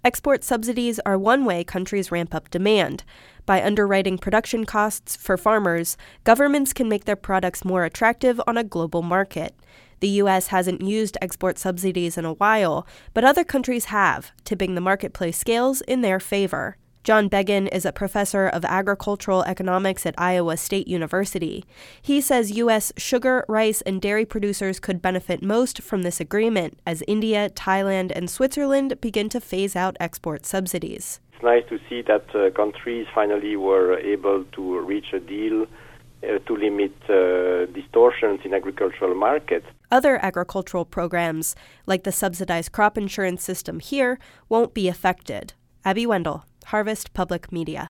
Export subsidies are one way countries ramp up demand. By underwriting production costs for farmers, governments can make their products more attractive on a global market. The U.S. hasn't used export subsidies in a while, but other countries have, tipping the marketplace scales in their favor. John Beggin is a professor of agricultural economics at Iowa State University. He says U.S. sugar, rice, and dairy producers could benefit most from this agreement as India, Thailand, and Switzerland begin to phase out export subsidies. It's nice to see that countries finally were able to reach a deal to limit distortions in agricultural markets. Other agricultural programs, like the subsidized crop insurance system here, won't be affected. Abby Wendell, Harvest Public Media.